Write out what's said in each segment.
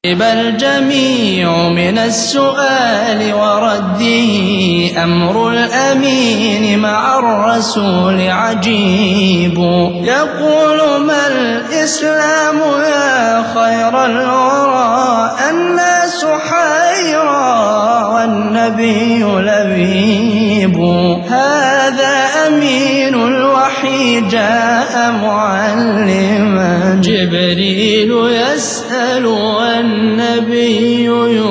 الجميع من السؤال ورده أمر الأمين مع الرسول عجيب. يقول ما الإسلام يا خير الورى الناس حيرى والنبي لبيب. هذا أمين الوحي جاء معلما جبريل يسأل والنبي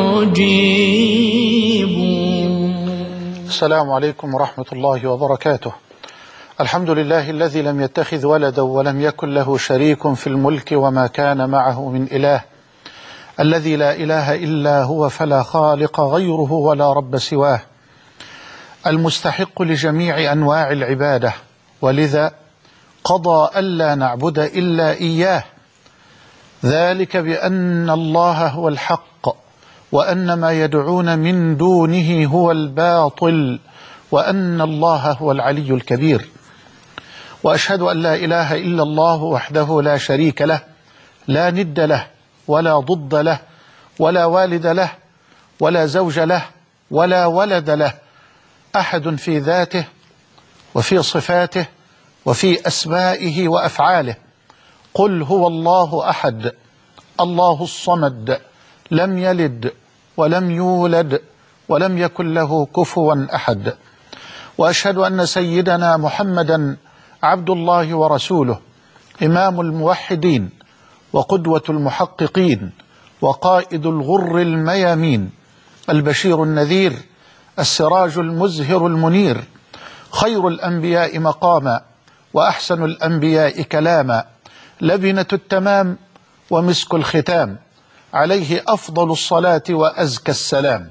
يجيب. السلام عليكم ورحمة الله وبركاته. الحمد لله الذي لم يتخذ ولدا ولم يكن له شريك في الملك وما كان معه من إله، الذي لا إله إلا هو فلا خالق غيره ولا رب سواه، المستحق لجميع أنواع العبادة، ولذا قضى ألا نعبد إلا إياه، ذلك بأن الله هو الحق وأن ما يدعون من دونه هو الباطل وأن الله هو العلي الكبير. وأشهد أن لا إله إلا الله وحده لا شريك له، لا ند له ولا ضد له ولا والد له ولا زوج له ولا ولد له، أحد في ذاته وفي صفاته وفي أسمائه وأفعاله. قل هو الله أحد الله الصمد لم يلد ولم يولد ولم يكن له كفوا أحد. وأشهد أن سيدنا محمدا عبد الله ورسوله، إمام الموحدين وقدوة المحققين وقائد الغر الميامين، البشير النذير السراج المزهر المنير، خير الأنبياء مقاما وأحسن الأنبياء كلاما، لبنة التمام ومسك الختام، عليه أفضل الصلاة وأزكى السلام.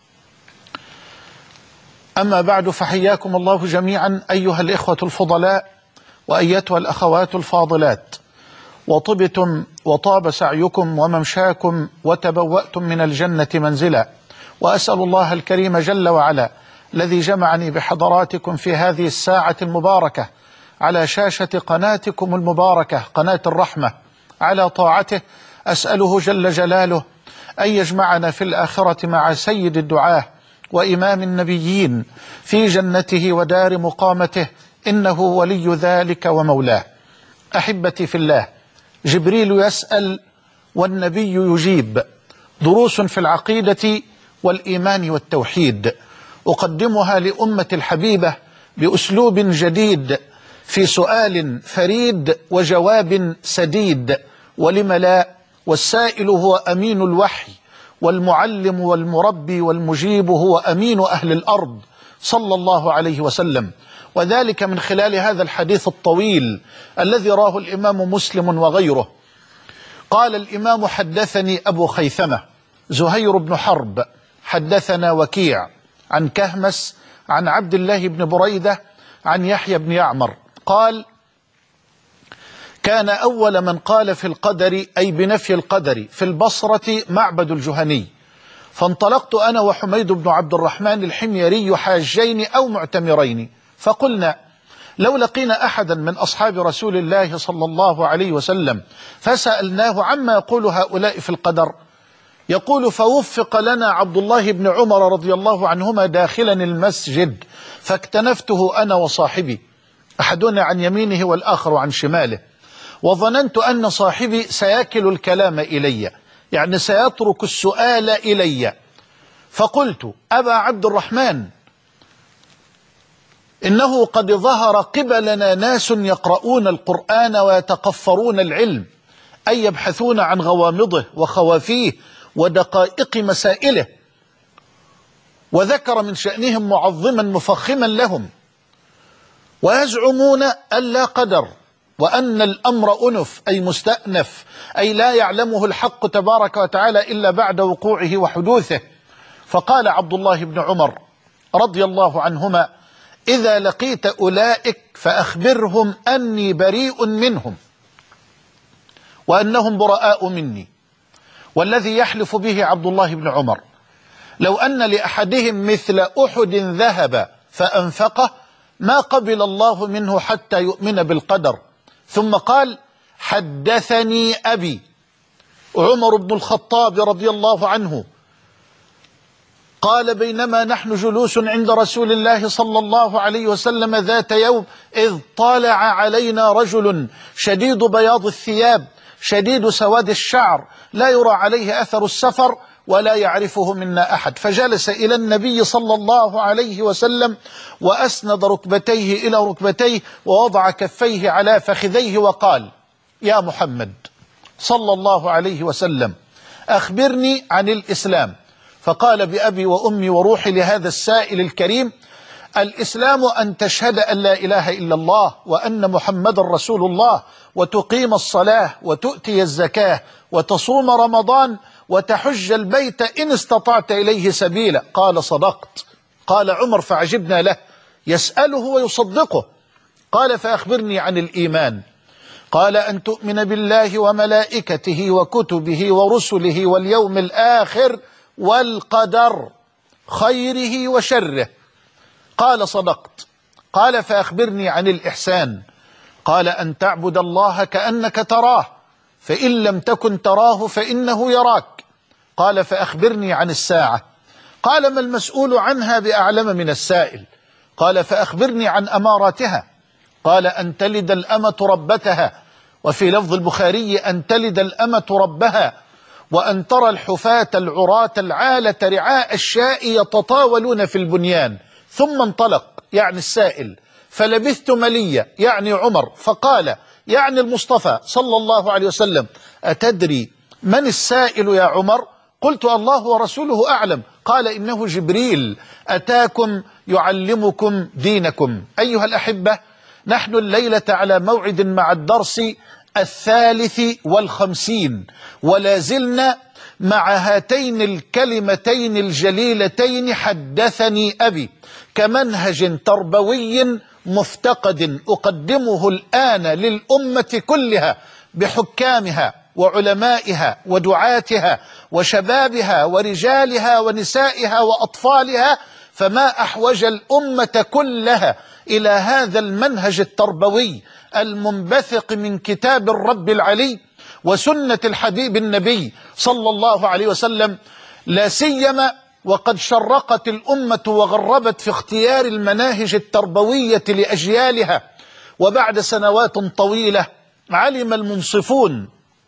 أما بعد، فحياكم الله جميعا أيها الإخوة الفضلاء وأيتها الأخوات الفاضلات، وطبتم وطاب سعيكم وممشاكم وتبوأتم من الجنة منزلا. وأسأل الله الكريم جل وعلا الذي جمعني بحضراتكم في هذه الساعة المباركة على شاشة قناتكم المباركة قناة الرحمة على طاعته، أسأله جل جلاله أن يجمعنا في الآخرة مع سيد الدعاة وإمام النبيين في جنته ودار مقامته، إنه ولي ذلك ومولاه. أحبتي في الله، جبريل يسأل والنبي يجيب، دروس في العقيدة والإيمان والتوحيد، أقدمها لأمة الحبيبة بأسلوب جديد في سؤال فريد وجواب سديد، ولم لا، والسائل هو أمين الوحي والمعلم والمربي والمجيب هو أمين أهل الأرض صلى الله عليه وسلم، وذلك من خلال هذا الحديث الطويل الذي راه الإمام مسلم وغيره. قال الإمام: حدثني أبو خيثمة زهير بن حرب حدثنا وكيع عن كهمس عن عبد الله بن بريدة عن يحيى بن يعمر قال: كان أول من قال في القدر أي بنفي القدر في البصرة معبد الجهني، فانطلقت أنا وحميد بن عبد الرحمن الحميري حاجين أو معتمرين، فقلنا لو لقينا أحدا من أصحاب رسول الله صلى الله عليه وسلم فسألناه عما يقول هؤلاء في القدر، يقول: فوفق لنا عبد الله بن عمر رضي الله عنهما داخلا المسجد، فاكتنفته أنا وصاحبي، أحدنا عن يمينه والآخر عن شماله، وظننت أن صاحبي سيكل الكلام إلي، يعني سيترك السؤال إلي، فقلت: أبا عبد الرحمن، إنه قد ظهر قبلنا ناس يقرؤون القرآن ويتقفرون العلم، أي يبحثون عن غوامضه وخوافيه ودقائق مسائله، وذكر من شأنهم معظما مفخما لهم، ويزعمون أن لا قدر وأن الأمر أنف أي مستأنف، أي لا يعلمه الحق تبارك وتعالى إلا بعد وقوعه وحدوثه. فقال عبد الله بن عمر رضي الله عنهما: إذا لقيت أولئك فأخبرهم أني بريء منهم وأنهم براء مني. والذي يحلف به عبد الله بن عمر لو أن لأحدهم مثل أحد ذهب فأنفقه ما قبل الله منه حتى يؤمن بالقدر. ثم قال: حدثني أبي عمر بن الخطاب رضي الله عنه قال: بينما نحن جلوس عند رسول الله صلى الله عليه وسلم ذات يوم إذ طلع علينا رجل شديد بياض الثياب شديد سواد الشعر لا يرى عليه أثر السفر ولا يعرفه منا أحد، فجلس إلى النبي صلى الله عليه وسلم وأسند ركبتيه إلى ركبتيه ووضع كفيه على فخذيه وقال: يا محمد صلى الله عليه وسلم أخبرني عن الإسلام. فقال: بأبي وأمي وروحي لهذا السائل الكريم: الإسلام أن تشهد أن لا إله إلا الله وأن محمد رسول الله، وتقيم الصلاة وتؤتي الزكاة وتصوم رمضان وتحج البيت إن استطعت إليه سبيلا. قال: صدقت. قال عمر فعجبنا له، يسأله ويصدقه. قال: فأخبرني عن الإيمان. قال: أن تؤمن بالله وملائكته وكتبه ورسله واليوم الآخر والقدر خيره وشره. قال: صدقت. قال: فأخبرني عن الإحسان. قال: أن تعبد الله كأنك تراه، فإن لم تكن تراه فإنه يراك. قال: فأخبرني عن الساعة. قال: ما المسؤول عنها بأعلم من السائل. قال: فأخبرني عن أماراتها. قال: أن تلد الأمة ربتها، وفي لفظ البخاري أن تلد الأمة ربها، وأن ترى الحفاة العراة العالة رعاء الشاء يتطاولون في البنيان. ثم انطلق، يعني السائل، فلبثت مليا، يعني عمر، فقال، يعني المصطفى صلى الله عليه وسلم: أتدري من السائل يا عمر؟ قلت: الله ورسوله أعلم. قال: إنه جبريل أتاكم يعلمكم دينكم. أيها الأحبة، نحن الليلة على موعد مع الدرس 53، ولا زلنا مع هاتين الكلمتين الجليلتين: حدثني أبي، كمنهج تربوي مفتقد أقدمه الآن للأمة كلها بحكامها وعلمائها ودعاتها وشبابها ورجالها ونسائها وأطفالها. فما أحوج الأمة كلها إلى هذا المنهج التربوي المنبثق من كتاب الرب العلي وسنة الحبيب النبي صلى الله عليه وسلم، لا سيما وقد شرقت الأمة وغربت في اختيار المناهج التربوية لأجيالها. وبعد سنوات طويلة علم المنصفون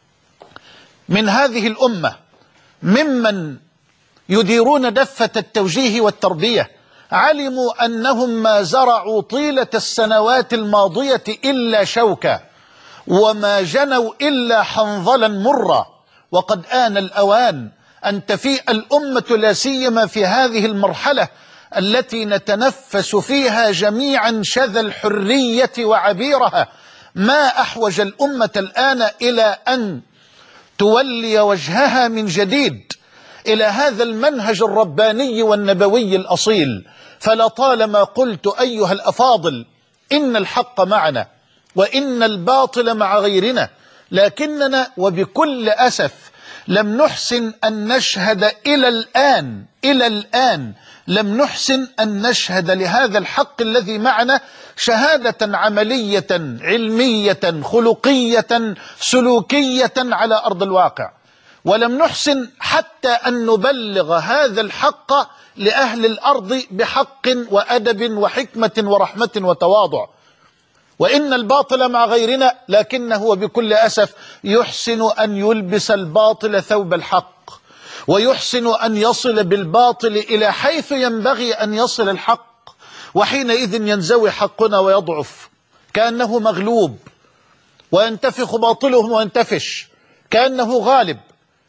من هذه الأمة ممن يديرون دفة التوجيه والتربية، علموا أنهم ما زرعوا طيلة السنوات الماضية إلا شوكا، وما جنوا إلا حنظلا مرا. وقد آن الأوان أن تفيء الأمة، لا سيما في هذه المرحلة التي نتنفس فيها جميعا شذا الحرية وعبيرها. ما أحوج الأمة الآن إلى أن تولي وجهها من جديد إلى هذا المنهج الرباني والنبوي الأصيل. فلطالما قلت أيها الأفاضل: إن الحق معنا وإن الباطل مع غيرنا، لكننا وبكل أسف لم نحسن أن نشهد إلى الآن لم نحسن أن نشهد لهذا الحق الذي معنا شهادة عملية علمية خلقية سلوكية على أرض الواقع، ولم نحسن حتى أن نبلغ هذا الحق لأهل الأرض بحق وأدب وحكمة ورحمة وتواضع. وإن الباطل مع غيرنا، لكنه وبكل أسف يحسن أن يلبس الباطل ثوب الحق، ويحسن أن يصل بالباطل إلى حيث ينبغي أن يصل الحق، وحينئذ ينزوي حقنا ويضعف كأنه مغلوب، وينتفخ باطلهم وينتفش كأنه غالب.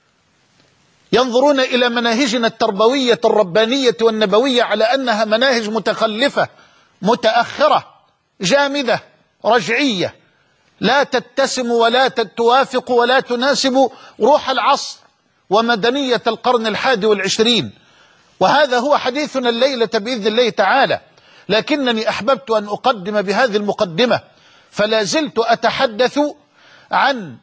ينظرون إلى مناهجنا التربوية الربانية والنبوية على أنها مناهج متخلفة متأخرة جامدة رجعية، لا تتسم ولا توافق ولا تناسب روح العصر ومدنية القرن 21. وهذا هو حديثنا الليلة بإذن الله تعالى. لكنني أحببت أن أقدم بهذه المقدمة، فلا زلت أتحدث عن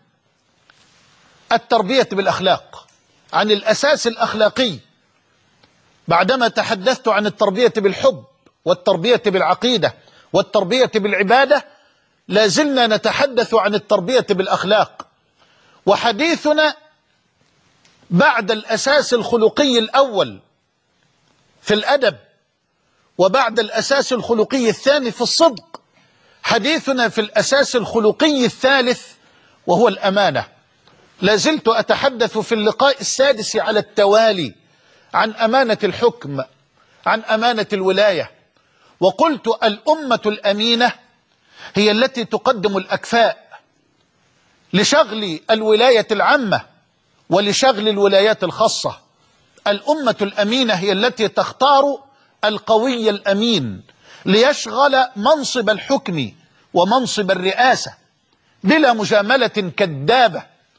التربية بالأخلاق، عن الأساس الأخلاقي، بعدما تحدثت عن التربية بالحب والتربية بالعقيدة والتربية بالعبادة. لا زلنا نتحدث عن التربية بالأخلاق، وحديثنا بعد الأساس الخلقي الأول في الأدب، وبعد الأساس الخلقي الثاني في الصدق، حديثنا في الأساس الخلقي الثالث وهو الأمانة. لازلت أتحدث في اللقاء السادس على التوالي عن أمانة الحكم، عن أمانة الولاية، وقلت الأمة الأمينة هي التي تقدم الأكفاء لشغل الولاية العامة ولشغل الولايات الخاصة. الأمة الأمينة هي التي تختار القوي الأمين ليشغل منصب الحكم ومنصب الرئاسة بلا مجاملة كذابة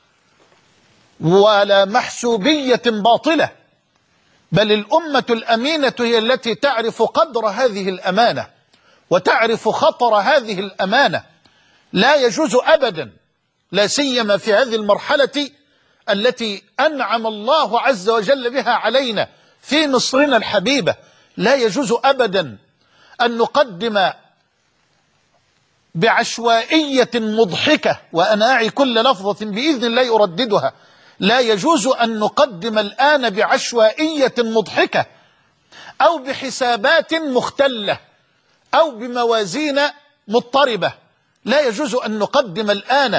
ولا محسوبية باطلة، بل الأمة الأمينة هي التي تعرف قدر هذه الأمانة وتعرف خطر هذه الأمانة. لا يجوز أبدا، لا سيما في هذه المرحلة التي أنعم الله عز وجل بها علينا في مصرنا الحبيبة، لا يجوز أبدا أن نقدم بعشوائية مضحكة، وأنا أعي كل لفظة بإذن الله أرددها، لا يجوز أن نقدم الآن بعشوائية مضحكة أو بحسابات مختلة أو بموازين مضطربة. لا يجوز أن نقدم الآن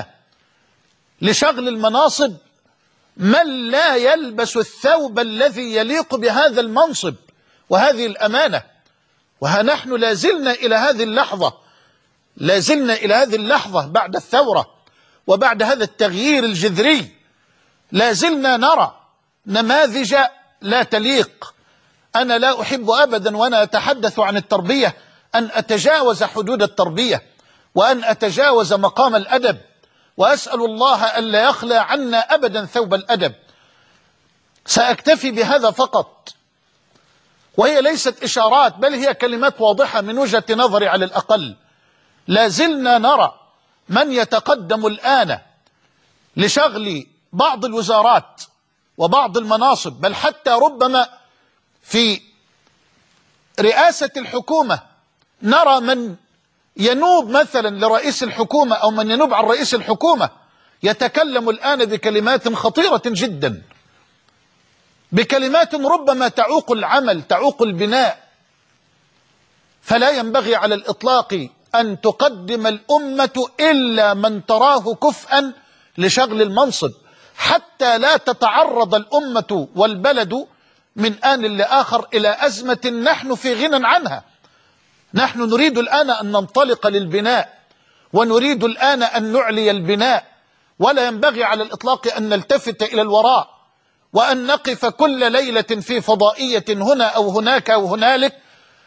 لشغل المناصب من لا يلبس الثوب الذي يليق بهذا المنصب وهذه الأمانة. وها نحن لازلنا إلى هذه اللحظة، لازلنا إلى هذه اللحظة بعد الثورة وبعد هذا التغيير الجذري، لازلنا نرى نماذج لا تليق. أنا لا أحب أبدا وأنا أتحدث عن التربية أن أتجاوز حدود التربية وأن أتجاوز مقام الأدب، وأسأل الله ألا يخلى عنا أبدا ثوب الأدب. سأكتفي بهذا فقط، وهي ليست إشارات بل هي كلمات واضحة من وجهة نظري على الأقل. لازلنا نرى من يتقدم الآن لشغل بعض الوزارات وبعض المناصب، بل حتى ربما في رئاسة الحكومة نرى من ينوب مثلا لرئيس الحكومة أو من ينوب عن رئيس الحكومة يتكلم الآن بكلمات خطيرة جدا، بكلمات ربما تعوق العمل، تعوق البناء. فلا ينبغي على الإطلاق أن تقدم الأمة إلا من تراه كفءا لشغل المنصب، حتى لا تتعرض الأمة والبلد من آن لآخر إلى أزمة نحن في غنى عنها. نحن نريد الآن أن ننطلق للبناء، ونريد الآن أن نعلي البناء، ولا ينبغي على الإطلاق أن نلتفت إلى الوراء وأن نقف كل ليلة في فضائية هنا أو هناك أو هنالك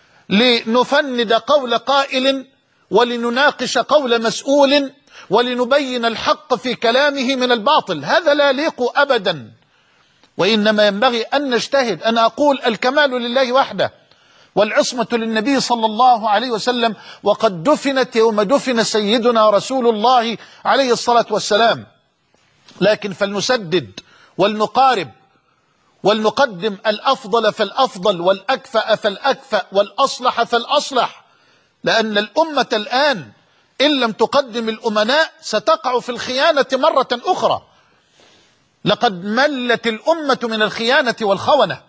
لنفند قول قائل ولنناقش قول مسؤول ولنبين الحق في كلامه من الباطل. هذا لا يليق أبدا، وإنما ينبغي أن نجتهد. أنا أقول الكمال لله وحده والعصمة للنبي صلى الله عليه وسلم، وقد دفنت يوم دفن سيدنا رسول الله عليه الصلاة والسلام. لكن فلنسدد ولنقارب ولنقدم الأفضل فالأفضل والأكفأ فالأكفأ والأصلح فالأصلح، لأن الأمة الآن إن لم تقدم الأمناء ستقع في الخيانة مرة أخرى. لقد ملت الأمة من الخيانة والخونة،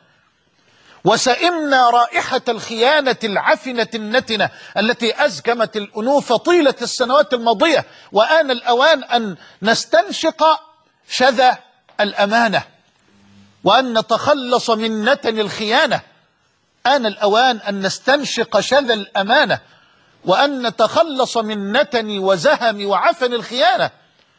وسئمنا رائحة الخيانة العفنة النتنة التي أزكمت الأنوف طيلة السنوات الماضية، وآن الأوان أن نستنشق شذا الأمانة وأن نتخلص من نتن الخيانة. آن الأوان أن نستنشق شذا الأمانة وأن نتخلص من نتن وزهم وعفن الخيانة.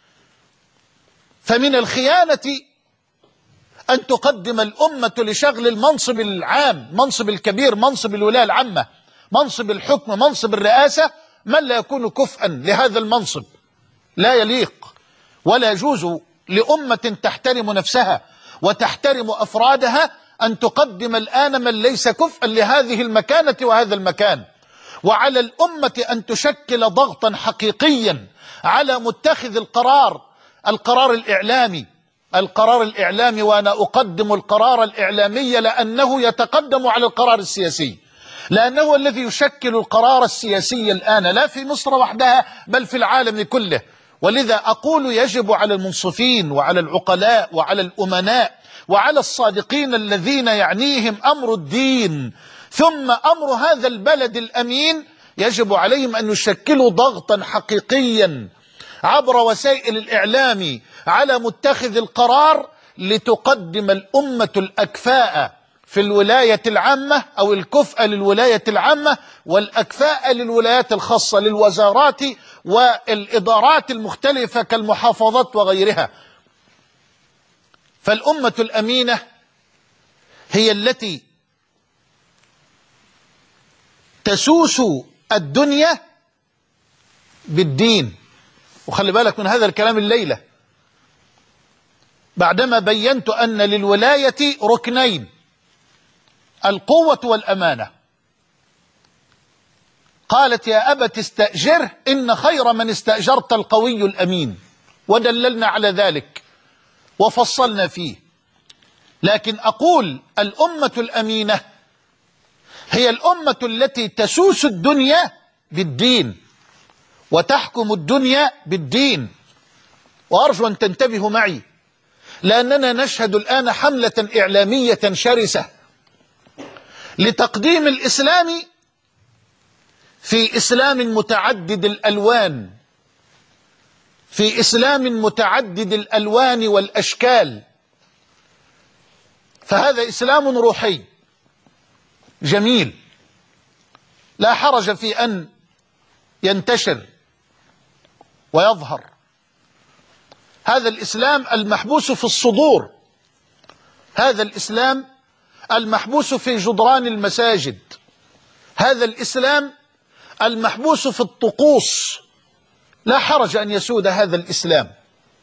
فمن الخيانة أن تقدم الأمة لشغل المنصب العام، منصب الكبير، منصب الولاية العامة، منصب الحكم، منصب الرئاسة، من لا يكون كفءا لهذا المنصب. لا يليق ولا يجوز لأمة تحترم نفسها وتحترم أفرادها أن تقدم الآن من ليس كفءا لهذه المكانة وهذا المكان. وعلى الأمة أن تشكل ضغطا حقيقيا على متخذ القرار الإعلامي، وأنا أقدم القرار الإعلامي لأنه يتقدم على القرار السياسي، لأنه الذي يشكل القرار السياسي الآن لا في مصر وحدها بل في العالم كله. ولذا أقول يجب على المنصفين وعلى العقلاء وعلى الأمناء وعلى الصادقين الذين يعنيهم أمر الدين ثم أمر هذا البلد الأمين، يجب عليهم أن يشكلوا ضغطا حقيقيا عبر وسائل الإعلام على متخذ القرار لتقدم الأمة الأكفاء في الولاية العامة أو الكفء للولاية العامة والأكفاء للولايات الخاصة للوزارات والإدارات المختلفة كالمحافظات وغيرها. فالأمة الأمينة هي التي تسوس الدنيا بالدين. وخلي بالك من هذا الكلام الليلة بعدما بينت أن للولاية ركنين: القوة والأمانة. قالت يا أبت استأجره إن خير من استأجرت القوي الأمين، ودللنا على ذلك وفصلنا فيه. لكن أقول الأمة الأمينة هي الأمة التي تسوس الدنيا بالدين وتحكم الدنيا بالدين. وأرجو أن تنتبهوا معي، لأننا نشهد الآن حملة إعلامية شرسة لتقديم الإسلام في إسلام متعدد الألوان، في إسلام متعدد الألوان والأشكال. فهذا إسلام روحي جميل لا حرج في أن ينتشر ويظهر. هذا الإسلام المحبوس في الصدور، هذا الإسلام المحبوس في جدران المساجد، هذا الإسلام المحبوس في الطقوس. لا حرج أن يسود هذا الإسلام.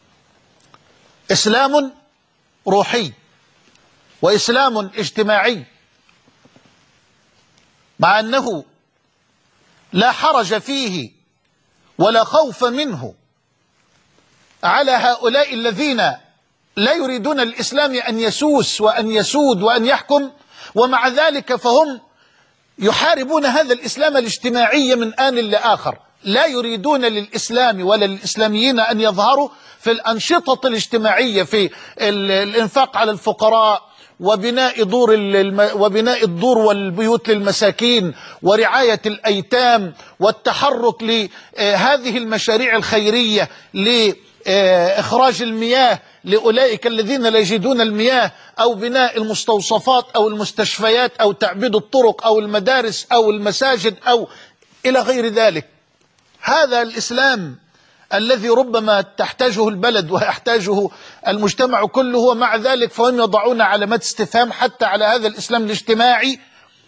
إسلام روحي وإسلام اجتماعي، مع أنه لا حرج فيه ولا خوف منه على هؤلاء الذين لا يريدون الإسلام أن يسوس وأن يسود وأن يحكم، ومع ذلك فهم يحاربون هذا الإسلام الاجتماعي من آن لآخر. لا يريدون للإسلام ولا للإسلاميين أن يظهروا في الأنشطة الاجتماعية، في الإنفاق على الفقراء وبناء الدور والبيوت للمساكين ورعاية الأيتام والتحرك لهذه المشاريع الخيرية لإخراج المياه لأولئك الذين لا يجدون المياه، أو بناء المستوصفات أو المستشفيات أو تعبيد الطرق أو المدارس أو المساجد أو إلى غير ذلك. هذا الإسلام الذي ربما تحتاجه البلد ويحتاجه المجتمع كله، ومع ذلك فهم يضعون علامات استفهام حتى على هذا الإسلام الاجتماعي،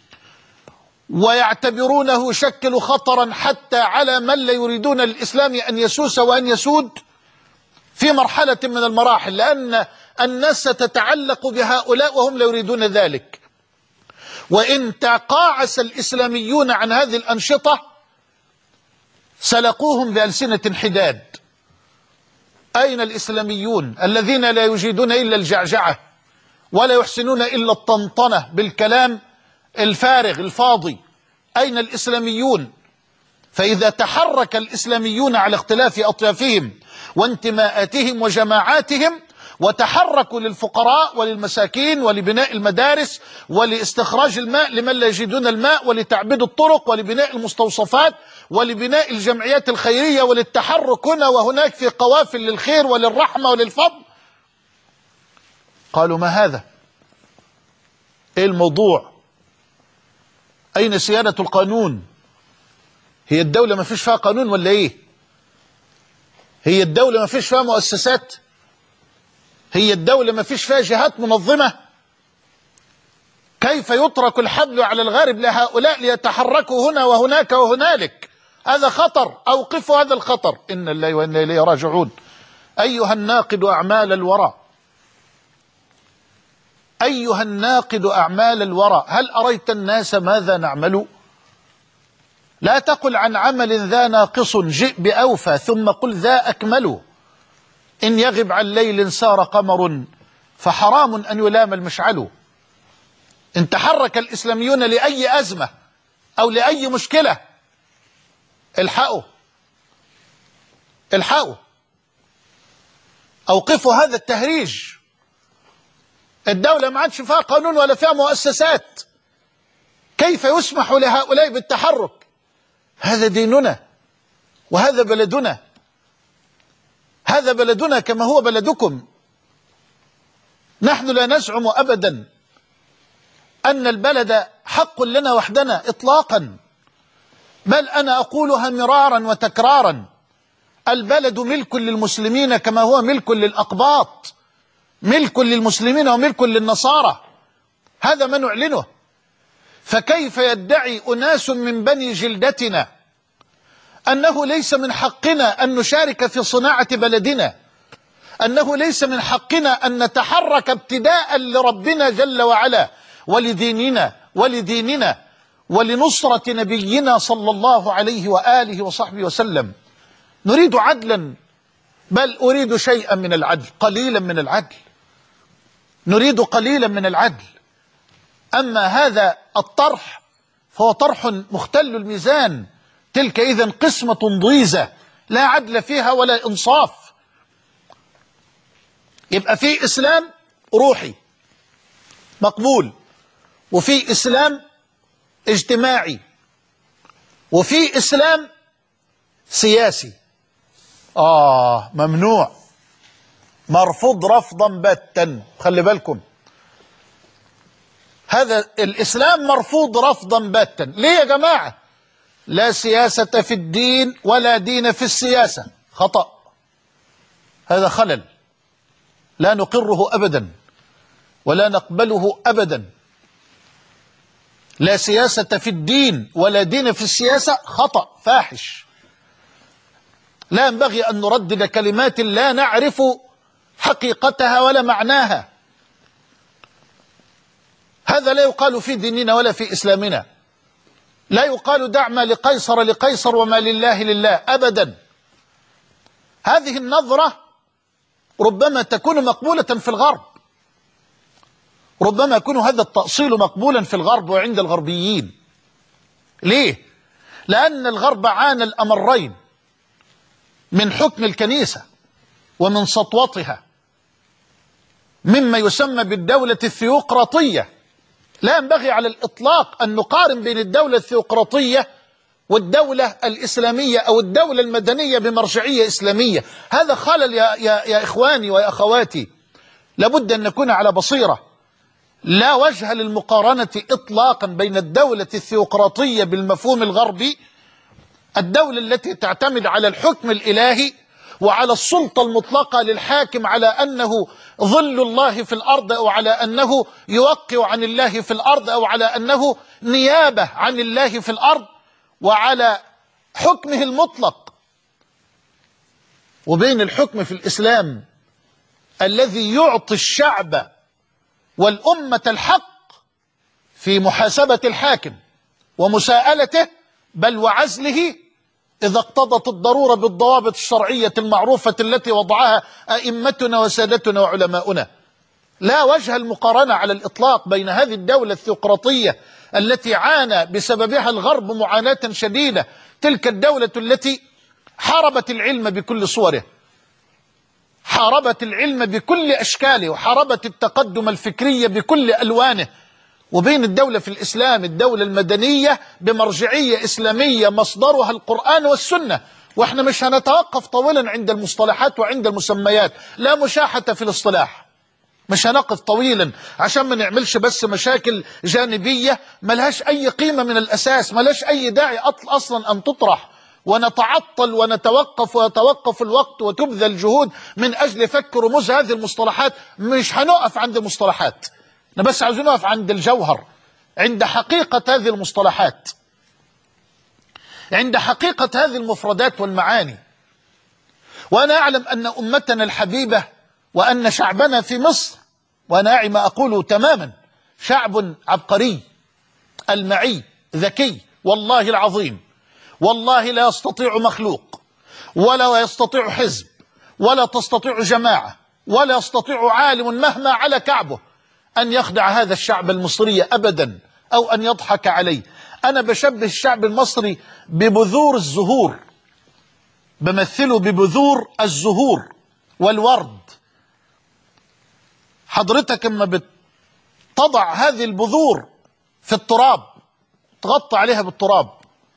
ويعتبرونه يشكل خطرا حتى على من لا يريدون الإسلام أن يسوس وأن يسود في مرحلة من المراحل، لأن الناس ستتعلق بهؤلاء وهم لا يريدون ذلك. وإن تقاعس الإسلاميون عن هذه الأنشطة سلقوهم بألسنة حداد. أين الإسلاميون الذين لا يجيدون إلا الجعجعة ولا يحسنون إلا الطنطنة بالكلام الفارغ الفاضي؟ أين الإسلاميون؟ فإذا تحرك الإسلاميون على اختلاف أطيافهم وانتماءاتهم وجماعاتهم وتحركوا للفقراء وللمساكين ولبناء المدارس ولاستخراج الماء لمن لا يجدون الماء ولتعبيد الطرق ولبناء المستوصفات ولبناء الجمعيات الخيرية وللتحرك هنا وهناك في قوافل للخير وللرحمة وللفضل، قالوا ما هذا؟ ايه الموضوع؟ أين سيادة القانون؟ هي الدولة ما فيش فيها قانون ولا ايه؟ هي الدولة ما فيش فيها مؤسسات؟ هي الدولة ما فيش فيها جهات منظمة؟ كيف يترك الحبل على الغارب لهؤلاء ليتحركوا هنا وهناك وهنالك؟ هذا خطر، أوقفوا هذا الخطر. إن الله وإنا إليه راجعون. أيها الناقد أعمال الورى، أيها الناقد أعمال الورى، هل أريت الناس ماذا نعمل؟ لا تقل عن عمل ذا ناقص جئ بأوفى ثم قل ذا أكمل. إن يغب عن ليل سار قمر فحرام أن يلام المشعل. إن تحرك الإسلاميون لأي أزمة أو لأي مشكلة الحقوا، الحقوا، أوقفوا هذا التهريج. الدولة ما عادش فيها قانون ولا فيها مؤسسات، كيف يسمح لهؤلاء بالتحرك؟ هذا ديننا وهذا بلدنا، هذا بلدنا كما هو بلدكم. نحن لا نزعم أبدا أن البلد حق لنا وحدنا إطلاقا، بل أنا أقولها مرارا وتكرارا: البلد ملك للمسلمين كما هو ملك للأقباط، ملك للمسلمين وملك للنصارى، هذا ما نعلنه. فكيف يدعي أناس من بني جلدتنا أنه ليس من حقنا أن نشارك في صناعة بلدنا، أنه ليس من حقنا أن نتحرك ابتداء لربنا جل وعلا ولديننا ولنصرة نبينا صلى الله عليه وآله وصحبه وسلم؟ نريد عدلا، بل أريد شيئا من العدل، قليلا من العدل، نريد قليلا من العدل. أما هذا الطرح فهو طرح مختل الميزان، تلك إذن قسمة ضيزة لا عدل فيها ولا إنصاف. يبقى في إسلام روحي مقبول، وفي إسلام اجتماعي، وفي إسلام سياسي. ممنوع، مرفوض رفضا باتا. خلي بالكم، هذا الإسلام مرفوض رفضا باتا. ليه يا جماعة؟ لا سياسة في الدين ولا دين في السياسة. خطأ، هذا خلل لا نقره أبدا ولا نقبله أبدا. لا سياسة في الدين ولا دين في السياسة، خطأ فاحش. لا ينبغي أن نردد كلمات لا نعرف حقيقتها ولا معناها. هذا لا يقال في ديننا ولا في إسلامنا. لا يقال دع ما لقيصر لقيصر وما لله لله أبدا. هذه النظرة ربما تكون مقبولة في الغرب، ربما يكون هذا التأصيل مقبولا في الغرب وعند الغربيين. ليه؟ لأن الغرب عانى الأمرين من حكم الكنيسة ومن سطوتها، مما يسمى بالدولة الثيوقراطية. لا ينبغي على الإطلاق أن نقارن بين الدولة الثيوقراطية والدولة الإسلامية أو الدولة المدنية بمرجعية إسلامية. هذا خلل يا إخواني ويا أخواتي، لابد أن نكون على بصيرة. لا وجه للمقارنة إطلاقا بين الدولة الثيوقراطية بالمفهوم الغربي، الدولة التي تعتمد على الحكم الإلهي وعلى السلطة المطلقة للحاكم على أنه ظل الله في الأرض، أو على أنه يوقع عن الله في الأرض، أو على أنه نيابة عن الله في الأرض، وعلى حكمه المطلق. وبين الحكم في الإسلام الذي يعطي الشعب والأمة الحق في محاسبة الحاكم ومساءلته، بل وعزله إذا اقتضت الضرورة بالضوابط الشرعية المعروفة التي وضعها أئمتنا وسادتنا وعلماؤنا. لا وجه المقارنة على الإطلاق بين هذه الدولة الثيوقراطية التي عانى بسببها الغرب معاناة شديدة، تلك الدولة التي حاربت العلم بكل صوره، حاربت العلم بكل أشكاله، وحاربت التقدم الفكري بكل ألوانه، وبين الدولة في الإسلام الدولة المدنية بمرجعية إسلامية مصدرها القرآن والسنة. وإحنا مش هنتوقف طويلا عند المصطلحات وعند المسميات، لا مشاحة في الاصطلاح، مش هنقف طويلا عشان ما نعملش بس مشاكل جانبية ملهاش أي قيمة من الأساس، ملهاش أي داعي أصلا أن تطرح، ونتعطل ونتوقف ويتوقف الوقت وتبذل جهود من أجل فك رموز هذه المصطلحات. مش هنقف عند المصطلحات، احنا بس عاوزين نقف عند الجوهر، عند حقيقة هذه المصطلحات، عند حقيقة هذه المفردات والمعاني. وأنا أعلم أن أمتنا الحبيبة وأن شعبنا في مصر، وأنا أعي ما أقوله تماما، شعب عبقري المعي ذكي، والله العظيم، والله لا يستطيع مخلوق ولا يستطيع حزب ولا تستطيع جماعة ولا يستطيع عالم مهما على كعبه أن يخدع هذا الشعب المصري أبدا، أو أن يضحك عليه. أنا بشبه الشعب المصري ببذور الزهور، بمثله ببذور الزهور والورد. حضرتك اما تضع هذه البذور في التراب، تغطى عليها بالتراب،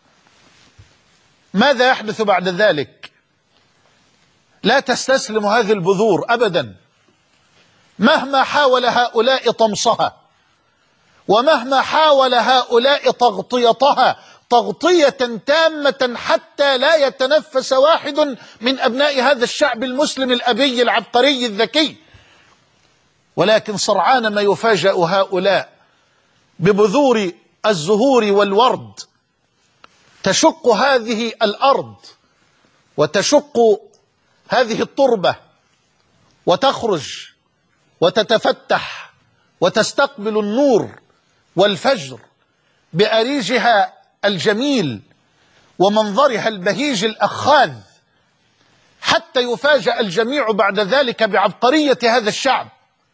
ماذا يحدث بعد ذلك؟ لا تستسلم هذه البذور أبدا، مهما حاول هؤلاء طمسها، ومهما حاول هؤلاء تغطيتها تغطية تامة حتى لا يتنفس واحد من أبناء هذا الشعب المسلم الأبي العبقري الذكي. ولكن سرعان ما يفاجأ هؤلاء ببذور الزهور والورد تشق هذه الأرض وتشق هذه التربة وتخرج وتتفتح وتستقبل النور والفجر بأريجها الجميل ومنظرها البهيج الأخاذ، حتى يفاجأ الجميع بعد ذلك بعبقرية هذا الشعب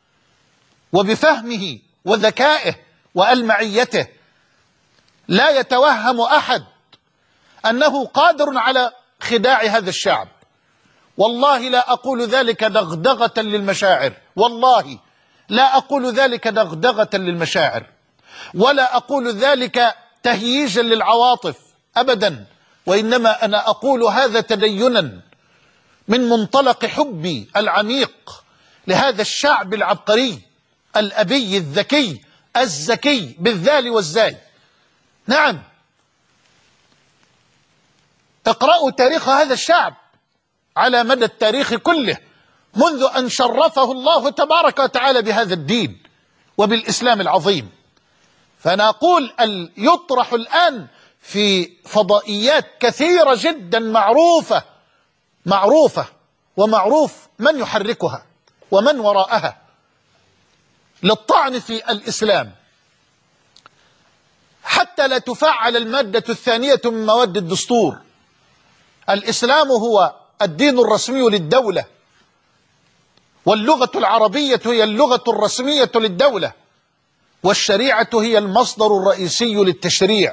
وبفهمه وذكائه وألمعيته. لا يتوهم أحد أنه قادر على خداع هذا الشعب. والله لا أقول ذلك دغدغة للمشاعر، والله لا أقول ذلك دغدغة للمشاعر، ولا أقول ذلك تهييجا للعواطف أبدا، وإنما أنا أقول هذا تدينا من منطلق حبي العميق لهذا الشعب العبقري الأبي الذكي الزكي بالذال والزاي. نعم، اقرأوا تاريخ هذا الشعب على مدى التاريخ كله منذ أن شرفه الله تبارك وتعالى بهذا الدين وبالإسلام العظيم. فأنا أقول يطرح الآن في فضائيات كثيرة جدا معروفة ومعروف من يحركها ومن وراءها للطعن في الإسلام، حتى لا تفعل المادة الثانية من مواد الدستور. الإسلام هو الدين الرسمي للدولة، واللغة العربية هي اللغة الرسمية للدولة، والشريعة هي المصدر الرئيسي للتشريع.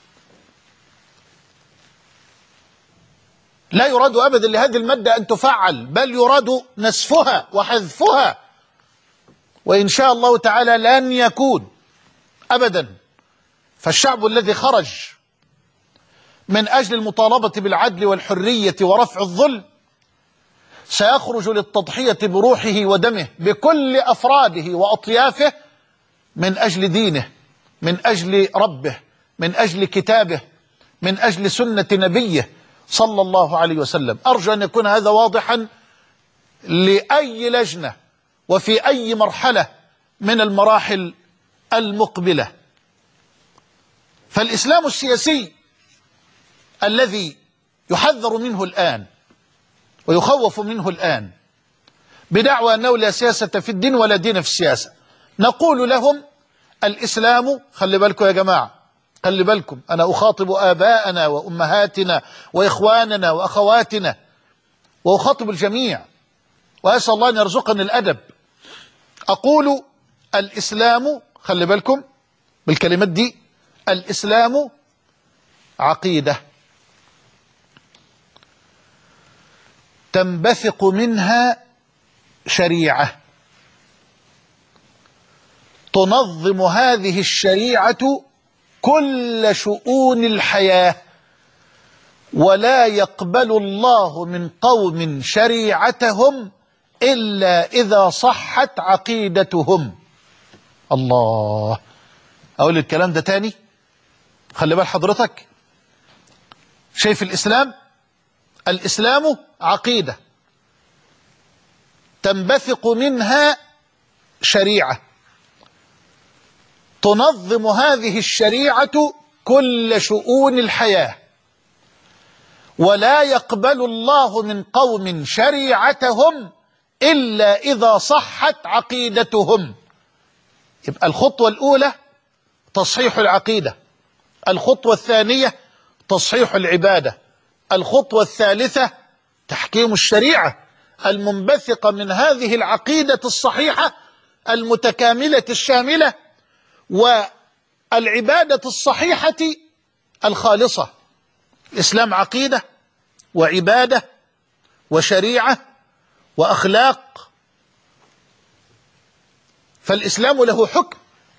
لا يراد أبدا لهذه المادة أن تفعل، بل يراد نسفها وحذفها، وإن شاء الله تعالى لن يكون أبدا. فالشعب الذي خرج من أجل المطالبة بالعدل والحرية ورفع الظلم سيخرج للتضحية بروحه ودمه بكل أفراده وأطيافه من أجل دينه، من أجل ربه، من أجل كتابه، من أجل سنة نبيه صلى الله عليه وسلم. أرجو أن يكون هذا واضحا لأي لجنة وفي أي مرحلة من المراحل المقبلة. فالإسلام السياسي الذي يحذر منه الآن ويخوف منه الآن بدعوى أنه لا سياسة في الدين ولا دين في السياسة، نقول لهم الإسلام، خلي بالكم يا جماعة، خلي بالكم، أنا أخاطب آباءنا وأمهاتنا وإخواننا وأخواتنا وأخاطب الجميع، وأسأل الله أن يرزقني الأدب. أقول الإسلام، خلي بالكم بالكلمات دي، الإسلام عقيدة تنبثق منها شريعة، تنظم هذه الشريعة كل شؤون الحياة، ولا يقبل الله من قوم شريعتهم إلا إذا صحت عقيدتهم. الله، أقول الكلام ده تاني، خلي بال حضرتك. شايف الإسلام؟ الإسلام عقيدة تنبثق منها شريعة، تنظم هذه الشريعة كل شؤون الحياة، ولا يقبل الله من قوم شريعتهم إلا إذا صحت عقيدتهم. يبقى الخطوة الأولى تصحيح العقيدة، الخطوة الثانية تصحيح العبادة، الخطوة الثالثة تحكيم الشريعة المنبثقة من هذه العقيدة الصحيحة المتكاملة الشاملة، والعبادة الصحيحة الخالصة. الإسلام عقيدة وعبادة وشريعة وأخلاق. فالإسلام له حكم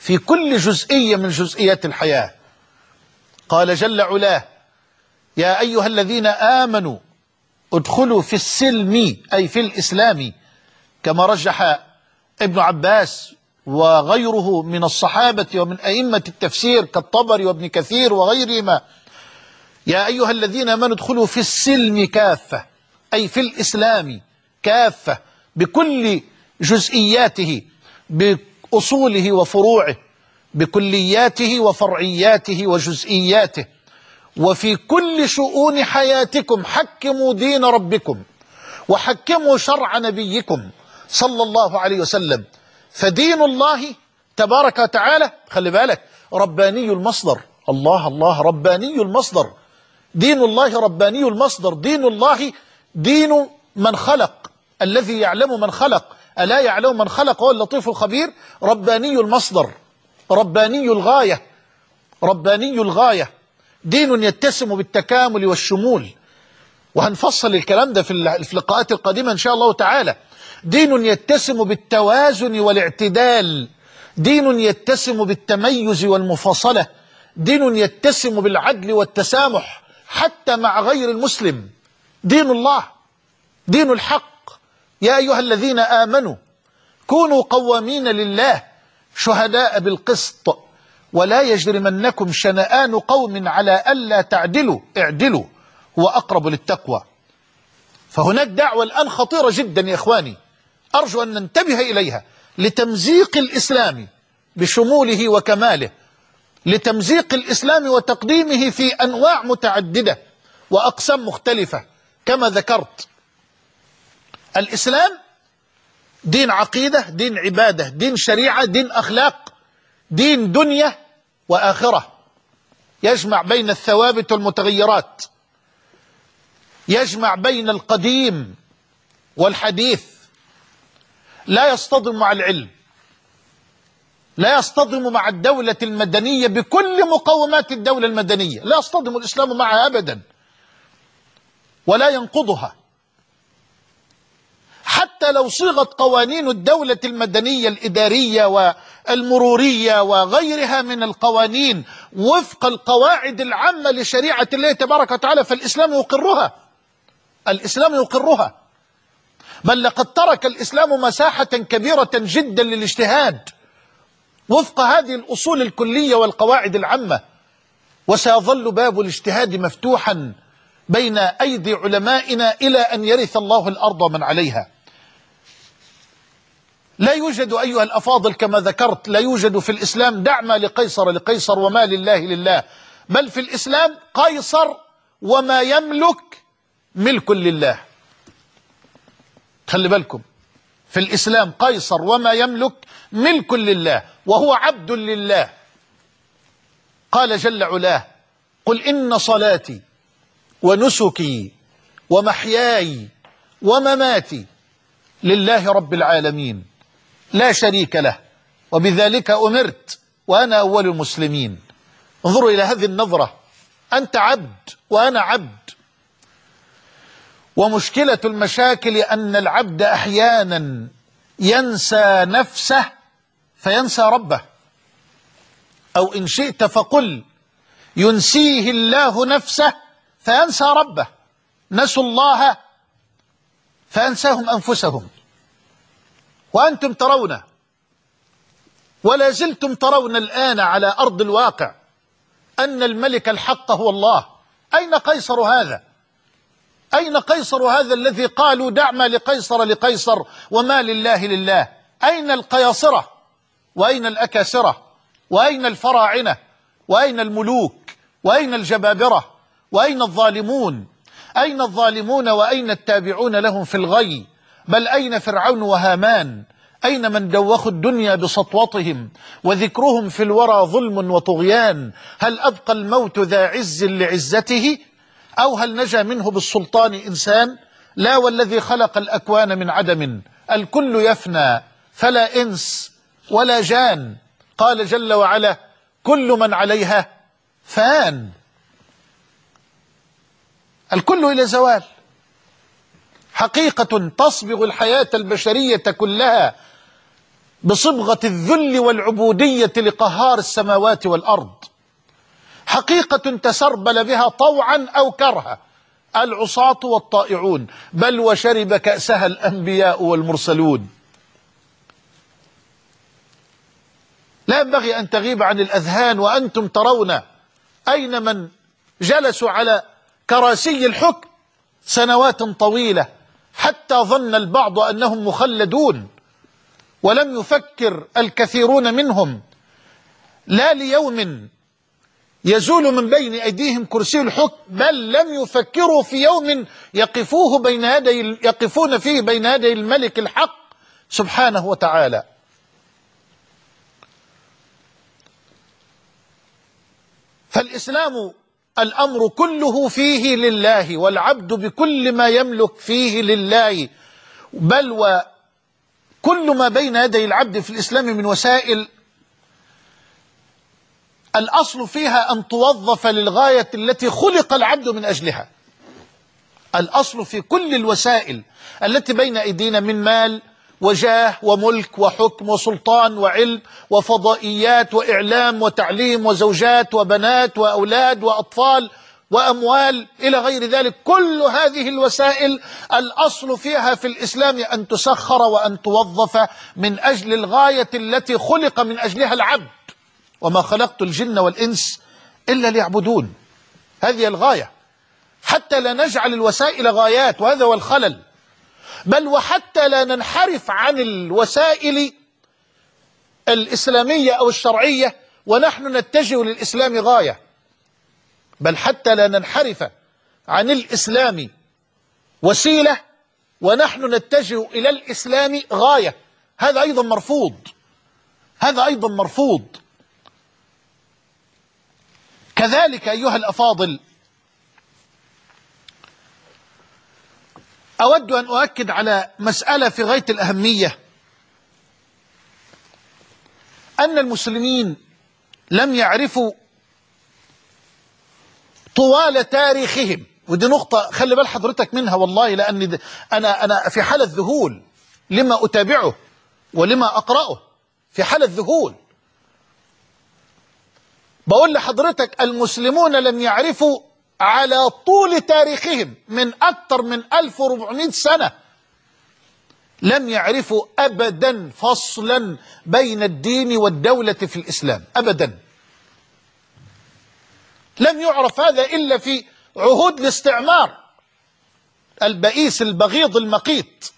في كل جزئية من جزئيات الحياة. قال جل علاه: يا أيها الذين آمنوا ادخلوا في السلم، أي في الإسلام، كما رجح ابن عباس وغيره من الصحابة ومن أئمة التفسير كالطبري وابن كثير وغيرهما. يا أيها الذين آمنوا ادخلوا في السلم كافة، أي في الإسلام كافة بكل جزئياته، بأصوله وفروعه، بكلياته وفرعياته وجزئياته، وفي كل شؤون حياتكم حكموا دين ربكم وحكموا شرع نبيكم صلى الله عليه وسلم. فدين الله تبارك وتعالى، خلي بالك، رباني المصدر. الله الله، رباني المصدر. دين الله رباني المصدر. دين الله دين من خلق، الذي يعلم من خلق. ألا يعلم من خلق هو اللطيف الخبير. رباني المصدر، رباني الغاية، رباني الغاية. دين يتسم بالتكامل والشمول، وهنفصل الكلام ده في اللقاءات القادمة إن شاء الله تعالى. دين يتسم بالتوازن والاعتدال، دين يتسم بالتميز والمفاصلة، دين يتسم بالعدل والتسامح حتى مع غير المسلم. دين الله دين الحق. يا أيها الذين آمنوا كونوا قوامين لله شهداء بالقسط ولا يجرمنكم شنآن قوم على ألا تعدلوا، اعدلوا هو أقرب للتقوى. فهناك دعوة الآن خطيرة جدا يا إخواني، أرجو أن ننتبه إليها، لتمزيق الإسلام بشموله وكماله، لتمزيق الإسلام وتقديمه في أنواع متعددة وأقسام مختلفة. كما ذكرت، الإسلام دين عقيدة، دين عبادة، دين شريعة، دين أخلاق، دين دنيا وآخرة، يجمع بين الثوابت والمتغيرات، يجمع بين القديم والحديث، لا يصطدم مع العلم، لا يصطدم مع الدولة المدنية بكل مقومات الدولة المدنية، لا يصطدم الإسلام معها أبدا ولا ينقضها. حتى لو صيغت قوانين الدولة المدنية الإدارية والمرورية وغيرها من القوانين وفق القواعد العامة لشريعة الله تبارك وتعالى، فالإسلام يقرها، الإسلام يقرها. بل لقد ترك الإسلام مساحة كبيرة جدا للاجتهاد وفق هذه الأصول الكلية والقواعد العامة، وسيظل باب الاجتهاد مفتوحا بين أيدي علمائنا إلى أن يرث الله الأرض ومن عليها. لا يوجد أيها الأفاضل كما ذكرت، لا يوجد في الإسلام دع ما لقيصر لقيصر وما لله لله، بل في الإسلام قيصر وما يملك ملك لله. خلي بالكم، في الإسلام قيصر وما يملك ملك لله وهو عبد لله. قال جل علاه: قل إن صلاتي ونسكي ومحياي ومماتي لله رب العالمين لا شريك له وبذلك أمرت وأنا أول المسلمين. انظروا إلى هذه النظرة، أنت عبد وأنا عبد. ومشكلة المشاكل أن العبد أحيانا ينسى نفسه فينسى ربه، أو إن شئت فقل ينسيه الله نفسه فينسى ربه. نسوا الله فأنساهم أنفسهم. وأنتم ترون ولا زلتم ترون الآن على أرض الواقع أن الملك الحق هو الله. أين قيصر هذا؟ أين قيصر هذا الذي قالوا دع ما لقيصر لقيصر وما لله لله؟ أين القياصرة وأين الأكاسرة وأين الفراعنة وأين الملوك وأين الجبابرة وأين الظالمون؟ أين الظالمون وأين التابعون لهم في الغي؟ بل أين فرعون وهامان؟ أين من دوخوا الدنيا بسطوتهم وذكرهم في الورى ظلم وطغيان؟ هل أبقى الموت ذا عز لعزته أو هل نجا منه بالسلطان إنسان؟ لا، والذي خلق الأكوان من عدم الكل يفنى فلا إنس ولا جان. قال جل وعلا: كل من عليها فان. الكل إلى زوال. حقيقة تصبغ الحياة البشرية كلها بصبغة الذل والعبودية لقهار السماوات والأرض، حقيقة تسربل بها طوعا أو كرها العصاة والطائعون، بل وشرب كأسها الأنبياء والمرسلون. لا ينبغي أن تغيب عن الأذهان، وأنتم ترون أين من جلسوا على كراسي الحكم سنوات طويلة حتى ظن البعض أنهم مخلدون، ولم يفكر الكثيرون منهم لا ليوم يزول من بين أيديهم كرسي الحكم، بل لم يفكروا في يوم يقفون فيه بين يدي الملك الحق سبحانه وتعالى. فالإسلام الأمر كله فيه لله، والعبد بكل ما يملك فيه لله، بل وكل ما بين يدي العبد في الإسلام من وسائل الأصل فيها أن توظف للغاية التي خلق العبد من أجلها. الأصل في كل الوسائل التي بين أيدينا من مال وجاه وملك وحكم وسلطان وعلم وفضائيات وإعلام وتعليم وزوجات وبنات وأولاد وأطفال وأموال إلى غير ذلك، كل هذه الوسائل الأصل فيها في الإسلام أن تسخر وأن توظف من أجل الغاية التي خلق من أجلها العبد. وما خلقت الجن والإنس إلا ليعبدون، هذه الغاية، حتى لا نجعل الوسائل غايات، وهذا هو الخلل، بل وحتى لا ننحرف عن الوسائل الإسلامية أو الشرعية ونحن نتجه للإسلام غاية، بل حتى لا ننحرف عن الإسلام وسيلة ونحن نتجه إلى الإسلام غاية، هذا أيضا مرفوض، هذا أيضا مرفوض. كذلك أيها الأفاضل، أود أن أؤكد على مسألة في غاية الأهمية، أن المسلمين لم يعرفوا طوال تاريخهم، ودي نقطة خلي بال حضرتك منها والله، لأن أنا في حالة ذهول لما أتابعه ولما أقرأه، في حالة ذهول. بقول لحضرتك المسلمون لم يعرفوا على طول تاريخهم من أكثر من 1400 سنة، لم يعرفوا أبدا فصلا بين الدين والدولة في الإسلام أبدا. لم يعرف هذا إلا في عهود الاستعمار البئيس البغيض المقيت،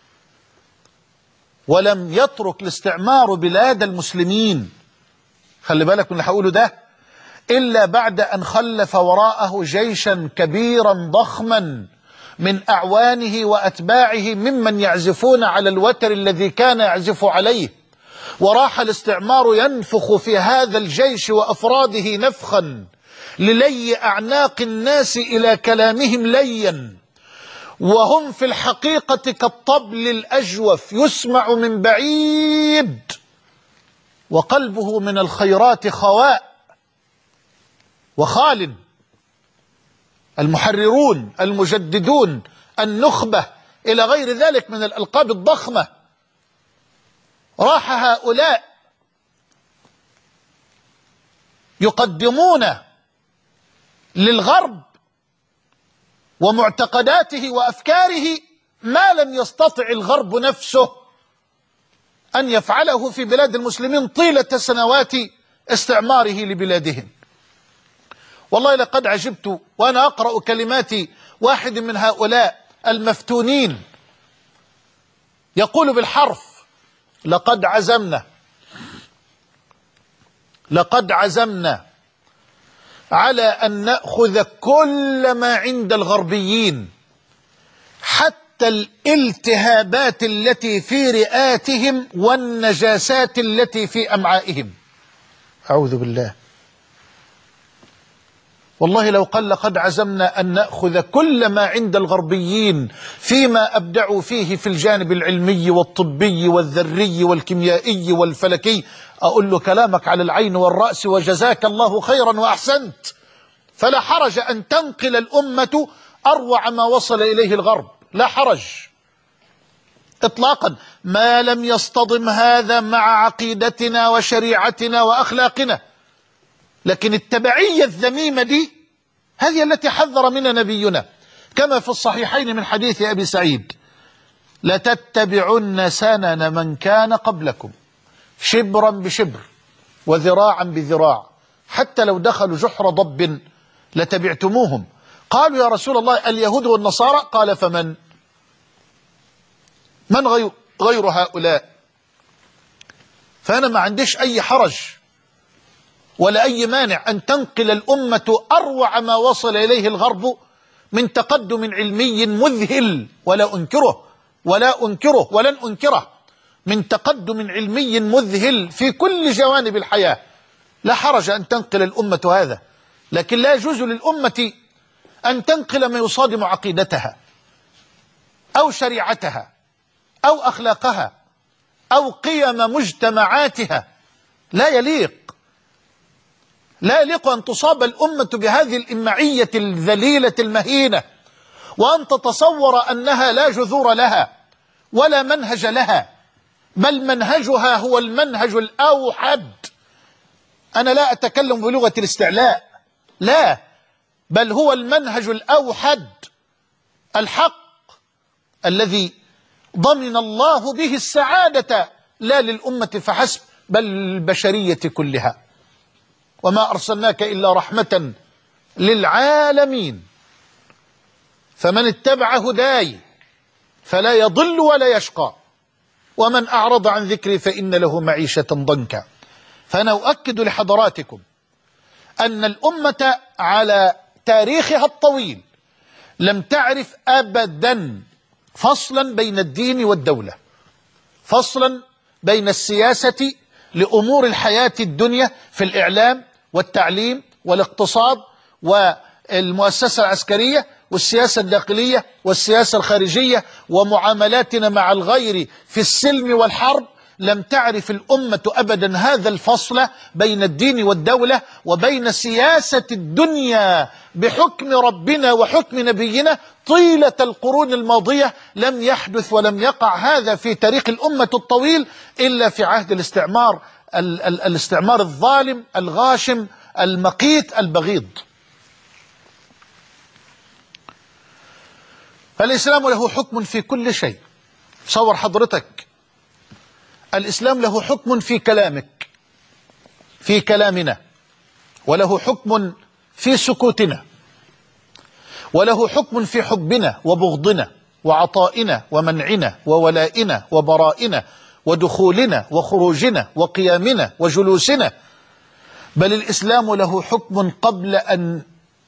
ولم يترك الاستعمار بلاد المسلمين، خلي بالك من اللي هقوله ده، إلا بعد أن خلف وراءه جيشا كبيرا ضخما من أعوانه وأتباعه ممن يعزفون على الوتر الذي كان يعزف عليه، وراح الاستعمار ينفخ في هذا الجيش وأفراده نفخا للي أعناق الناس إلى كلامهم ليا، وهم في الحقيقة كالطبل الأجوف يسمع من بعيد وقلبه من الخيرات خواء وخال. المحررون، المجددون، النخبة، إلى غير ذلك من الألقاب الضخمة، راح هؤلاء يقدمون للغرب ومعتقداته وأفكاره ما لم يستطع الغرب نفسه أن يفعله في بلاد المسلمين طيلة سنوات استعماره لبلادهم. والله لقد عجبت وأنا أقرأ كلمات واحد من هؤلاء المفتونين يقول بالحرف: لقد عزمنا على أن نأخذ كل ما عند الغربيين، حتى الالتهابات التي في رئاتهم والنجاسات التي في أمعائهم. أعوذ بالله. والله لو قال لقد عزمنا أن نأخذ كل ما عند الغربيين فيما أبدعوا فيه في الجانب العلمي والطبي والذري والكيميائي والفلكي، أقول له كلامك على العين والرأس وجزاك الله خيرا وأحسنت، فلا حرج أن تنقل الأمة أروع ما وصل إليه الغرب، لا حرج. إطلاقا، ما لم يصطدم هذا مع عقيدتنا وشريعتنا وأخلاقنا. لكن التبعية الذميمة دي هذه التي حذر منها نبينا، كما في الصحيحين من حديث أبي سعيد: لتتبعن سنن من كان قبلكم شبرا بشبر وذراعا بذراع، حتى لو دخلوا جحر ضب لتبعتموهم. قالوا يا رسول الله اليهود والنصارى؟ قال فمن؟ من غير هؤلاء؟ فأنا ما عنديش أي حرج ولا أي مانع أن تنقل الأمة أروع ما وصل إليه الغرب من تقدم علمي مذهل، ولا أنكره ولن أنكره، من تقدم علمي مذهل في كل جوانب الحياة، لا حرج أن تنقل الأمة هذا. لكن لا يجوز للأمة أن تنقل ما يصادم عقيدتها أو شريعتها أو أخلاقها أو قيم مجتمعاتها. لا يليق أن تصاب الأمة بهذه الإمعية الذليلة المهينة، وأن تتصور أنها لا جذور لها ولا منهج لها، بل منهجها هو المنهج الأوحد. أنا لا أتكلم بلغة الاستعلاء، لا، بل هو المنهج الأوحد الحق الذي ضمن الله به السعادة لا للأمة فحسب بل للبشرية كلها. وما أرسلناك إلا رحمة للعالمين. فمن اتبع هداي فلا يضل ولا يشقى، ومن أعرض عن ذكري فإن له معيشة ضنكا. فأنا أؤكد لحضراتكم أن الأمة على تاريخها الطويل لم تعرف أبدا فصلا بين الدين والدولة، فصلا بين السياسة لأمور الحياة الدنيا في الإعلام والتعليم والاقتصاد والمؤسسة العسكرية والسياسة الداخلية والسياسة الخارجية ومعاملاتنا مع الغير في السلم والحرب. لم تعرف الأمة أبدا هذا الفصل بين الدين والدولة وبين سياسة الدنيا بحكم ربنا وحكم نبينا طيلة القرون الماضية. لم يحدث ولم يقع هذا في تاريخ الأمة الطويل إلا في عهد الاستعمار الظالم الغاشم المقيت البغيض. الإسلام له حكم في كل شيء. تصور حضرتك الإسلام له حكم في كلامك، في كلامنا، وله حكم في سكوتنا، وله حكم في حبنا وبغضنا وعطائنا ومنعنا وولائنا وبرائنا ودخولنا وخروجنا وقيامنا وجلوسنا. بل الإسلام له حكم قبل أن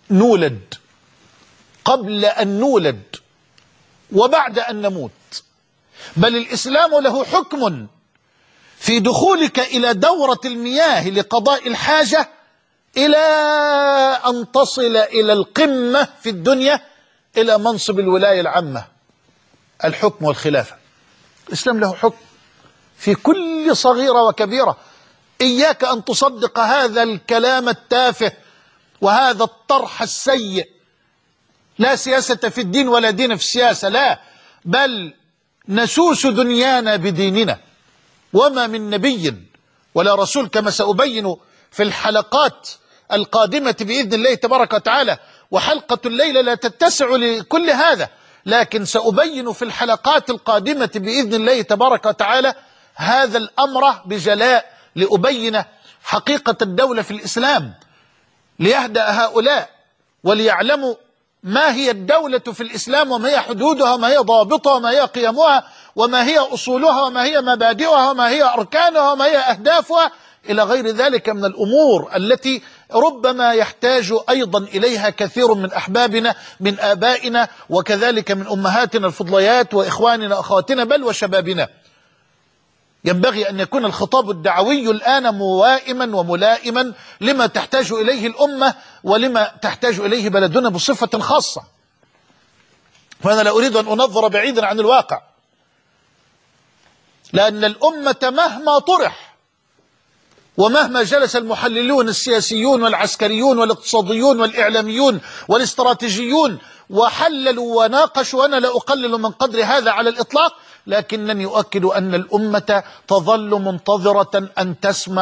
نولد وبعد أن نموت. بل الإسلام له حكم في دخولك إلى دورة المياه لقضاء الحاجة إلى أن تصل إلى القمة في الدنيا إلى منصب الولاية العامة، الحكم والخلافة. الإسلام له حكم في كل صغيرة وكبيرة. إياك أن تصدق هذا الكلام التافه وهذا الطرح السيء. لا سياسة في الدين ولا دين في السياسة، لا، بل نسوس دنيانا بديننا. وما من نبي ولا رسول، كما سأبين في الحلقات القادمة بإذن الله تبارك وتعالى، وحلقة الليلة لا تتسع لكل هذا، لكن سأبين في الحلقات القادمة بإذن الله تبارك وتعالى هذا الأمر بجلاء، لأبين حقيقة الدولة في الإسلام، ليهدأ هؤلاء وليعلموا ما هي الدولة في الإسلام، وما هي حدودها، وما هي ضوابطها، وما هي قيمها، وما هي أصولها، وما هي مبادئها، وما هي أركانها، وما هي أهدافها، إلى غير ذلك من الأمور التي ربما يحتاج أيضا إليها كثير من أحبابنا من آبائنا، وكذلك من أمهاتنا الفضليات وإخواننا أخواتنا بل وشبابنا. ينبغي أن يكون الخطاب الدعوي الآن موائما وملائما لما تحتاج إليه الأمة ولما تحتاج إليه بلدنا بصفة خاصة. وأنا لا أريد أن أنظر بعيدا عن الواقع، لأن الأمة مهما طرح ومهما جلس المحللون السياسيون والعسكريون والاقتصاديون والإعلاميون والاستراتيجيون وحللوا وناقشوا، وأنا لا أقلل من قدر هذا على الإطلاق، لكنني أؤكد أن الأمة تظل منتظرة أن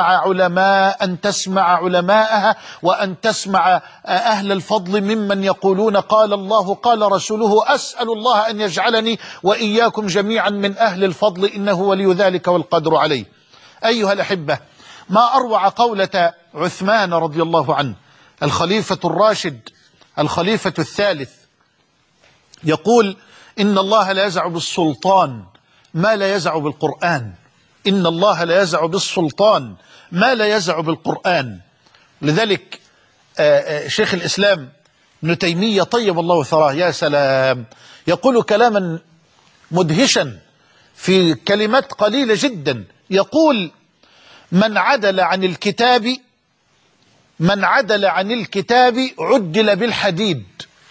تسمع علماءها، وأن تسمع أهل الفضل ممن يقولون قال الله قال رسوله. أسأل الله أن يجعلني وإياكم جميعا من أهل الفضل، إنه ولي ذلك والقدر عليه. أيها الأحبة، ما أروع قولة عثمان رضي الله عنه الخليفة الراشد الخليفة الثالث، يقول: إن الله لا يزع بالسلطان ما لا يزع بالقرآن. إن الله لا يزع بالسلطان ما لا يزع بالقرآن. لذلك شيخ الإسلام ابن تيمية طيب الله ثراه، يا سلام، يقول كلاما مدهشا في كلمات قليلة جدا. يقول: من عدل عن الكتاب عدل بالحديد.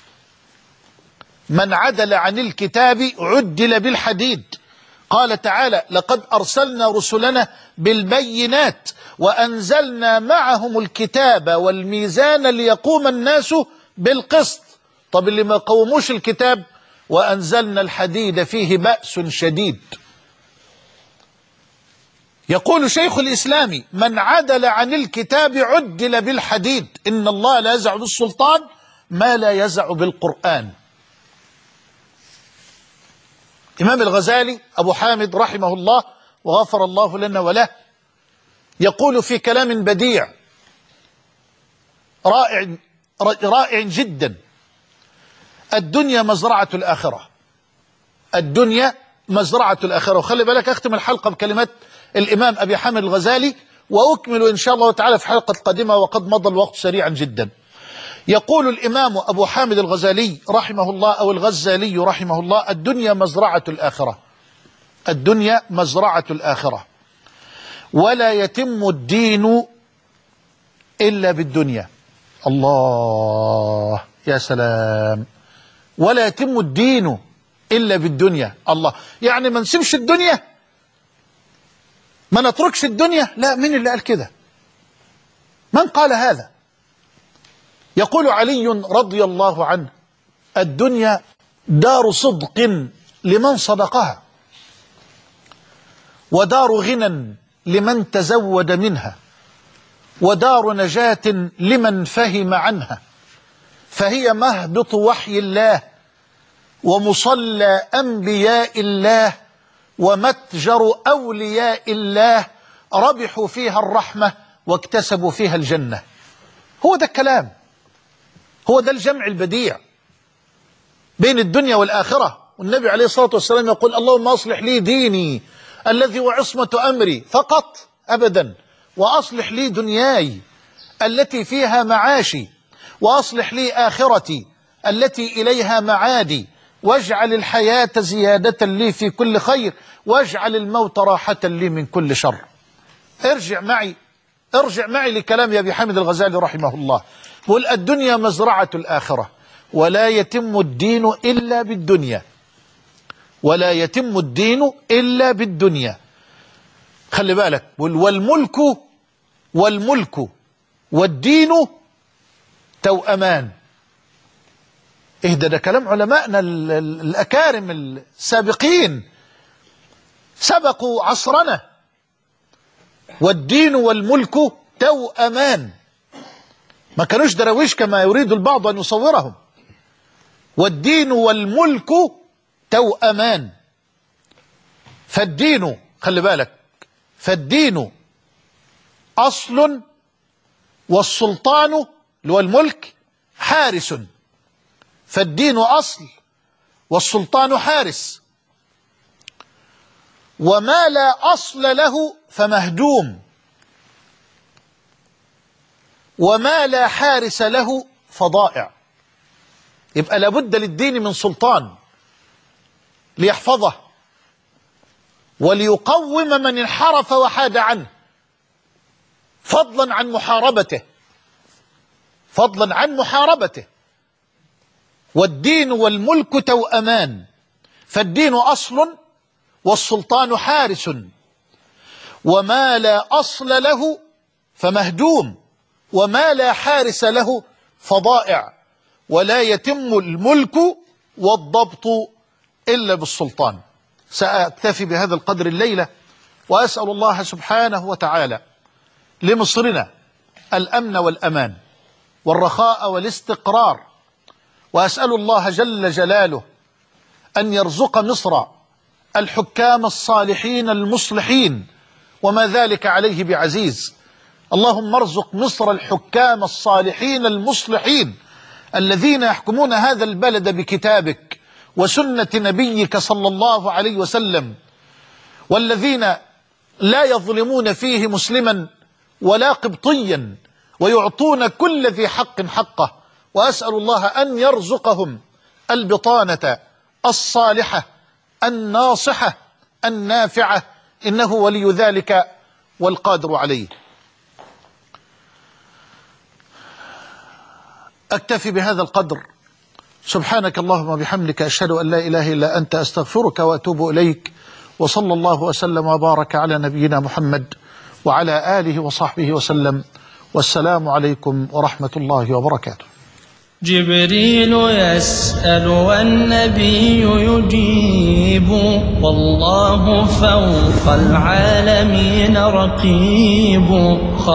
من عدل عن الكتاب عدل بالحديد. قال تعالى: لقد أرسلنا رسلنا بالبينات وأنزلنا معهم الكتاب والميزان ليقوم الناس بالقسط. طب اللي ما قوموش الكتاب: وأنزلنا الحديد فيه بأس شديد. يقول شيخ الإسلام: من عدل عن الكتاب عدل بالحديد. إن الله لا يزع بالسلطان ما لا يزع بالقرآن. إمام الغزالي أبو حامد رحمه الله وغفر الله لنا وله يقول في كلام بديع رائع جدا: الدنيا مزرعة الآخرة. الدنيا مزرعة الآخرة. وخلي بالك أختم الحلقة بكلمات الإمام أبي حامد الغزالي، وأكمل إن شاء الله تعالى في حلقة قادمة، وقد مضى الوقت سريعا جدا. يقول الإمام أبو حامد الغزالي رحمه الله أو الغزالي رحمه الله: الدنيا مزرعة الآخرة. الدنيا مزرعة الآخرة، ولا يتم الدين إلا بالدنيا. الله، يا سلام، ولا يتم الدين إلا بالدنيا. الله، يعني ما نسيبش الدنيا، ما نتركش الدنيا؟ لا، مين اللي قال كده؟ من قال هذا؟ يقول علي رضي الله عنه: الدنيا دار صدق لمن صدقها، ودار غنى لمن تزود منها، ودار نجاة لمن فهم عنها، فهي مهبط وحي الله، ومصلى أنبياء الله، ومتجر أولياء الله، ربحوا فيها الرحمة واكتسبوا فيها الجنة. هو ده الكلام، هو ده الجمع البديع بين الدنيا والآخرة. والنبي عليه الصلاة والسلام يقول: اللهم أصلح لي ديني الذي هو عصمة أمري فقط أبدا، وأصلح لي دنياي التي فيها معاشي، وأصلح لي آخرتي التي إليها معادي، واجعل الحياة زيادة لي في كل خير، واجعل الموت راحة لي من كل شر. ارجع معي لكلام أبي حامد الغزالي رحمه الله. قل: الدنيا مزرعة الآخرة، ولا يتم الدين إلا بالدنيا. ولا يتم الدين إلا بالدنيا. خلي بالك، والملك والدين توأمان. ده كلام علمائنا الأكارم السابقين، سبقوا عصرنا. والدين والملك توأمان، ما كانوش دراويش كما يريد البعض أن يصورهم. والدين والملك توأمان. فالدين، خلي بالك، فالدين أصل، والسلطان اللي هو الملك حارس. فالدين أصل والسلطان حارس، وما لا أصل له فمهدوم، وما لا حارس له فضائع. يبقى لابد للدين من سلطان ليحفظه وليقوم من انحرف وحاد عنه، فضلا عن محاربته. والدين والملك توأمان. فالدين أصل والسلطان حارس، وما لا أصل له فمهدوم، وما لا حارس له فضائع. ولا يتم الملك والضبط إلا بالسلطان. سأكتفي بهذا القدر الليلة، وأسأل الله سبحانه وتعالى لمصرنا الأمن والأمان والرخاء والاستقرار، وأسأل الله جل جلاله أن يرزق مصر الحكام الصالحين المصلحين، وما ذلك عليه بعزيز. اللهم ارزق مصر الحكام الصالحين المصلحين الذين يحكمون هذا البلد بكتابك وسنة نبيك صلى الله عليه وسلم، والذين لا يظلمون فيه مسلما ولا قبطيا، ويعطون كل ذي حق حقه. وأسأل الله أن يرزقهم البطانة الصالحة الناصحة النافعة، إنه ولي ذلك والقادر عليه. أكتفي بهذا القدر. سبحانك اللهم وبحمدك، أشهد أن لا إله إلا أنت، أستغفرك وأتوب إليك. وصلى الله وسلم وبارك على نبينا محمد وعلى آله وصحبه وسلم، والسلام عليكم ورحمة الله وبركاته. جبريل يسأل والنبي يجيب، والله فوق العالمين رقيب.